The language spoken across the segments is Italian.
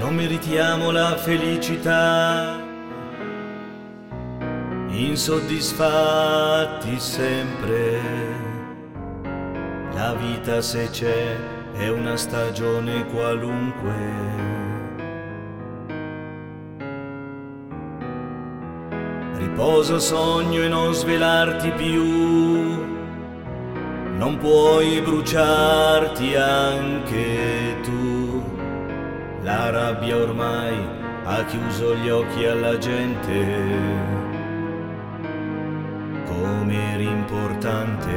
Non meritiamo la felicità, insoddisfatti sempre. La vita, se c'è, è una stagione qualunque. Riposa, sogno, e non svelarti più. Non puoi bruciarti anche tu. La rabbia ormai ha chiuso gli occhi alla gente. Come eri importante.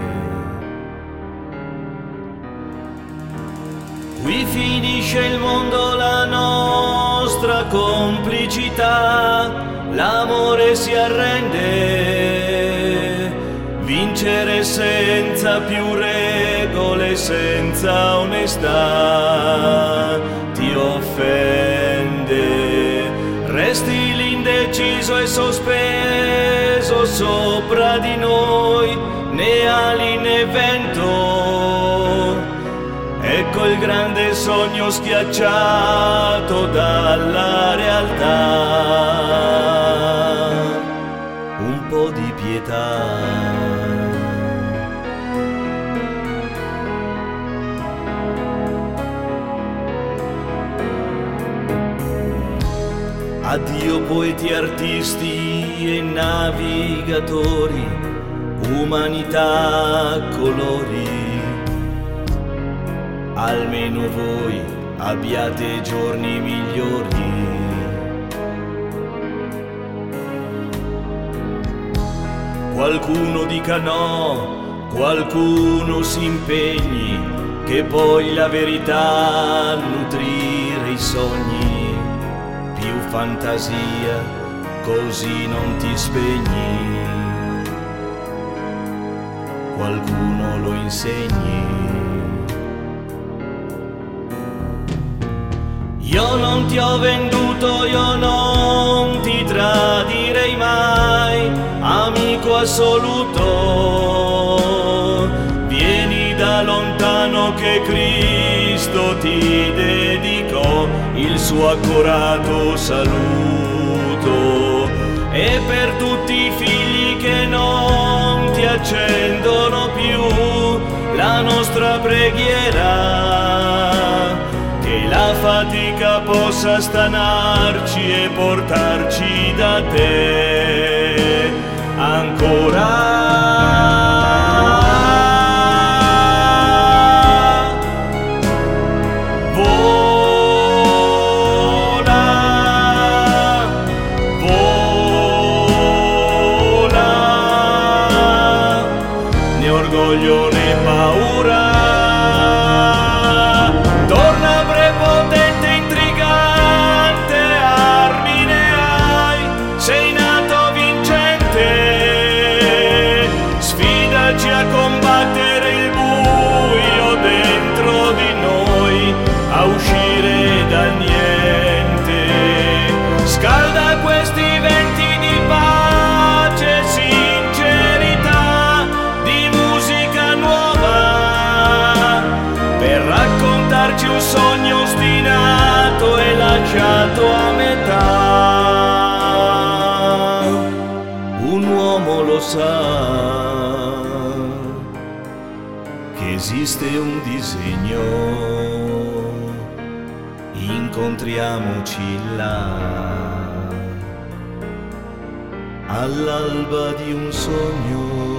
Qui finisce il mondo, la nostra complicità. L'amore si arrende. Vincere senza più regole, senza onestà, ti offende. Resti l'indeciso e sospeso sopra di noi, né ali né vento. Ecco il grande sogno schiacciato dalla realtà. Un po' di pietà. Addio poeti, artisti e navigatori, umanità, colori. Almeno voi abbiate giorni migliori. Qualcuno dica no, qualcuno si impegni, che poi la verità nutrire i sogni. Più fantasia, così non ti spegni. Qualcuno lo insegni. Io non ti ho venduto, io non ti tradirei mai, amico assoluto. Vieni da lontano che Cristo ti dedicò il suo accorato saluto. E per tutti i figli che non ti accendono più, la nostra preghiera, che la fatica possa stanarci e portarci da te ancora. Orgoglio né paura, torna prepotente, intrigante, armi ne hai, sei nato vincente, sfidaci a combattere il buio dentro di noi, a uscire dal niente, scalda questi venti di pace, raccontarci un sogno ostinato e lasciato a metà. Un uomo lo sa che esiste un disegno, incontriamoci là all'alba di un sogno.